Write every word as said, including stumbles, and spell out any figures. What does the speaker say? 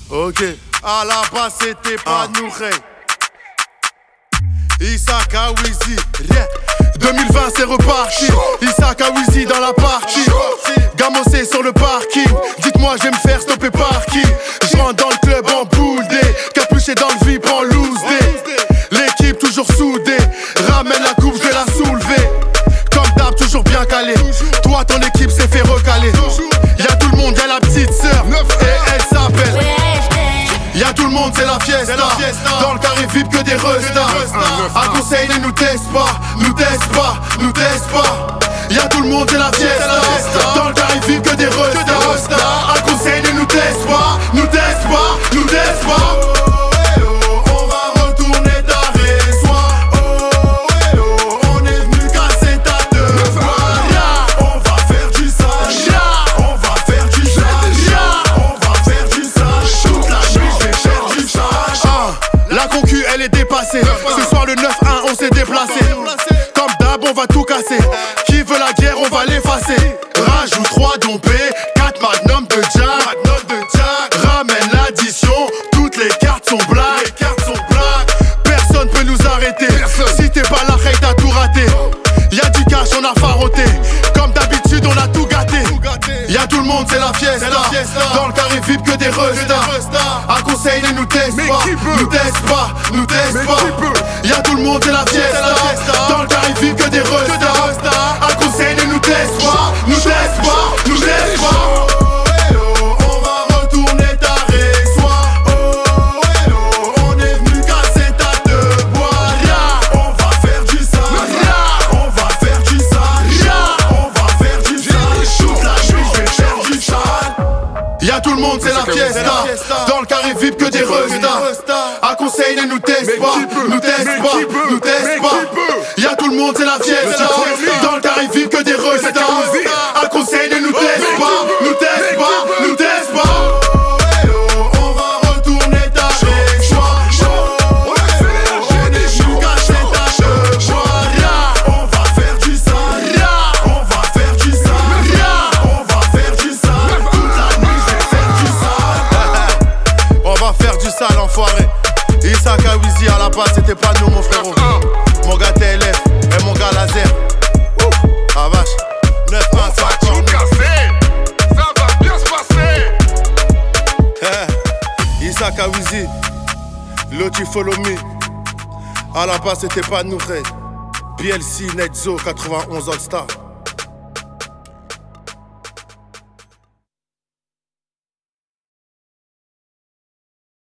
Ok, à la base c'était pas nous, Issaka Wizi, yeah. deux mille vingt c'est reparti. Issaka Wizi dans la partie. Gamossé sur le parking. Dites-moi, je vais me faire stopper par qui? Je rentre dans le club en boule D. Capuché dans le vip en loose D. L'équipe toujours soudée. Ramène la coupe, je vais la soulever. Comme d'hab, toujours bien calé. Toi, ton équipe s'est fait recaler. Y'a tout le monde, y'a la petite sœur. Et elle s'appelle. Y'a tout le monde, c'est la fiesta. Dans le carré V I P que des restas. À conseil, ne nous teste pas, nous teste pas, nous teste pas. Y'a tout le monde, c'est la fiesta. Dans le carré V I P que des restas. À conseil, ne nous teste pas, nous teste pas, nous teste pas. On va retourner d'arrêt soir. Oh, eh oh, on est venu casser ta devoir. On va faire du sale. On va faire du sale. On va faire du sale. Toute la nuit, je vais faire du sale. La concu, elle est dépassée. Ce soir, le neuf un, on s'est déplacé. Comme d'hab, on va tout casser. Qui veut la guerre, on va l'effacer. Rajoute trois dompés, quatre magnums de Jack. Ramène l'addition, toutes les cartes sont blagues. Personne peut nous arrêter. Si t'es pas là, hey, t'as tout raté. Y'a du cash, on a faroté. Comme d'habitude, on a tout gâté. Y'a tout le monde, c'est la fiesta. Dans le carré V I P que des restas. À conseil, ne nous teste pas, nous teste pas, nous teste pas. Y'a tout le monde, c'est la fiesta. Dans le carré V I P que des restas. À conseil, ne nous teste pas, nous teste pas, nous teste pas. On va retourner taré soir. Oh, eh oh, on est venu casser ta devoir. On va faire du sale. On va faire du sale. On va faire du sale. Toute la nuit, je vais faire du sale. Y'a tout le monde, c'est la fiesta. Dans le carré V I P que des restas. À conseil, ne nous teste pas, nous teste pas, nous teste pas. Y'a tout le monde, c'est la fiesta. Dans le carré V I P que des restas. À conseil, ne nous teste pas, nous teste pas, nous teste pas. On va retourner ta choix. On est venu cacher ta devoir. On va faire du sale. On va faire du sale. On va faire du sale. Toute la nuit, je vais faire du sale. On va faire du sale, enfoiré. Issaka Wizi à la base, c'était pas nous, mon frérot. Mon gars T L F et mon gars Laser. Ouh, ah vache. neuf un, On va tout casser. Ça va bien se passer. Eh, Issaka Wizi, Loti Follow Me. À la base, c'était pas nous, frère. P L C, Netzo, quatre-vingt-onze All Star.